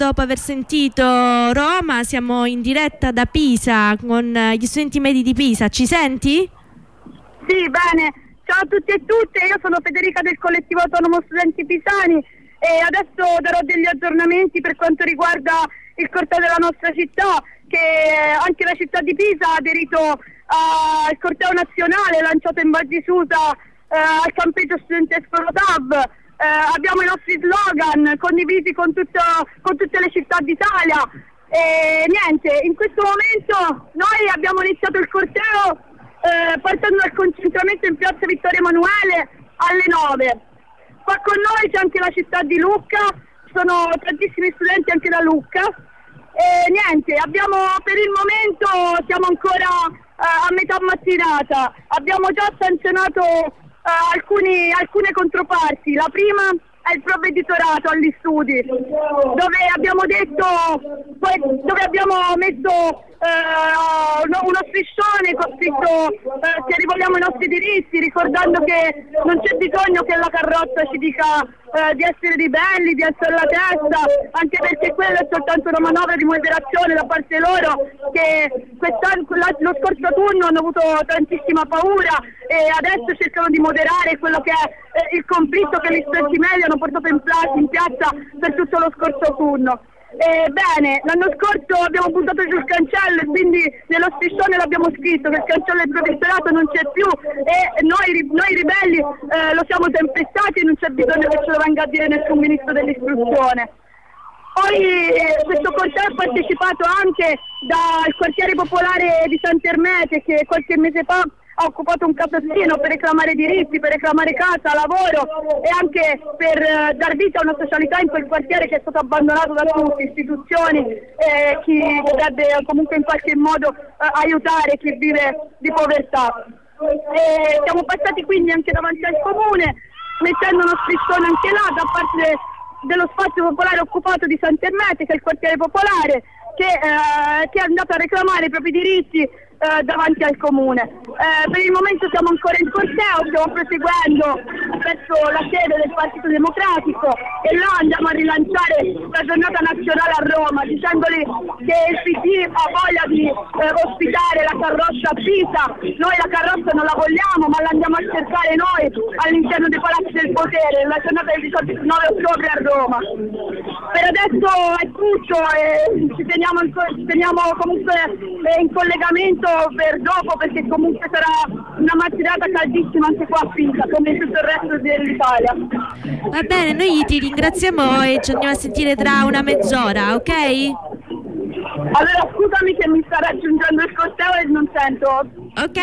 dopo aver sentito Roma, siamo in diretta da Pisa con gli studenti medi di Pisa. Ci senti? Sì, bene. Ciao a tutti e tutte, io sono Federica del collettivo autonomo studenti pisani e adesso darò degli aggiornamenti per quanto riguarda il corteo della nostra città, che anche la città di Pisa ha aderito al corteo nazionale lanciato in Val di Susa al campeggio studentesco Rotav. Abbiamo i nostri slogan condivisi con tutte le città d'Italia e niente, in questo momento noi abbiamo iniziato il corteo partendo dal concentramento in piazza Vittorio Emanuele alle 9. Qua con noi c'è anche la città di Lucca, sono tantissimi studenti anche da Lucca e niente, abbiamo per il momento siamo ancora a metà mattinata, abbiamo già sanzionato alcune controparti. La prima è il provveditorato agli studi, dove abbiamo messo uno striscione con scritto che rivogliamo i nostri diritti, ricordando che non c'è bisogno che la carrozza ci dica di essere ribelli, di essere la testa, anche perché quella è soltanto una manovra di moderazione da parte loro, che lo scorso autunno hanno avuto tantissima paura e adesso cercano di moderare quello che è il conflitto che gli studenti medi hanno portato in piazza per tutto lo scorso autunno. Bene, l'anno scorso abbiamo puntato sul cancello e quindi nello striscione l'abbiamo scritto che il cancello del provveditorato non c'è più e noi ribelli lo siamo sempre stati e non c'è bisogno che ce lo venga a dire nessun ministro dell'istruzione. Poi questo corteo è partecipato anche dal quartiere popolare di Sant'Ermete, che qualche mese fa ha occupato un capezzino per reclamare diritti, per reclamare casa, lavoro e anche per dar vita a una socialità in quel quartiere che è stato abbandonato da tutte, istituzioni, chi dovrebbe comunque in qualche modo aiutare chi vive di povertà. Siamo passati quindi anche davanti al comune, mettendo uno striscione anche là da parte dello spazio popolare occupato di Sant'Ermete, che è il quartiere popolare, che è andato a reclamare i propri diritti davanti al comune. Per il momento siamo ancora in corteo, stiamo proseguendo verso la sede del Partito Democratico e là andiamo a rilanciare la giornata nazionale a Roma, dicendogli che il PD ha voglia di ospitare la carrozza a Pisa. Noi la carrozza non la vogliamo, ma la andiamo a cercare noi all'interno dei palazzi del potere, la giornata del 19 ottobre a Roma. Per adesso è tutto e ci teniamo comunque in collegamento per dopo, perché comunque sarà una mattinata caldissima anche qua a Pisa come in tutto il resto dell'Italia. Va bene, noi ti ringraziamo e ci andiamo a sentire tra una mezz'ora, ok? Allora scusami che mi sta raggiungendo il corteo e non sento. Ok.